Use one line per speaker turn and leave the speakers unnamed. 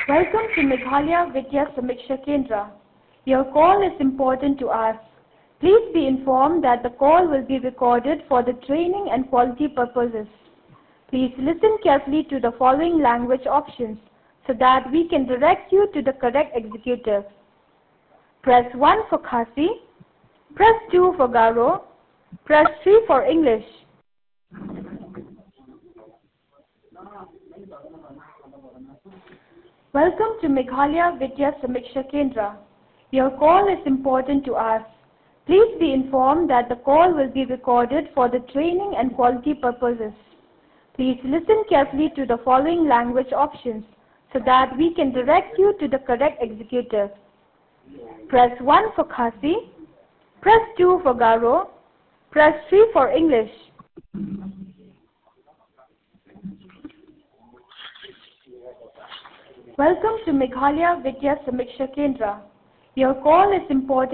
Welcome to Meghalaya Vidya Samiksha Kendra. Your call is important to us. Please be informed that the call will be recorded for the training and quality purposes. Please listen carefully to the following language options so that we can direct you to the correct executive. Press 1 for Khasi, press 2 for Garo, press 3 for English. Welcome to Meghalaya Vidya Samiksha Kendra. Your call is important to us. Please be informed that the call will be recorded for the training and quality purposes. Please listen carefully to the following language options so that we can direct you to the correct executive. Press 1 for Khasi, press 2 for Garo, press 3 for English. Welcome to Meghalaya Vidya Samiksha Kendra. Your call is important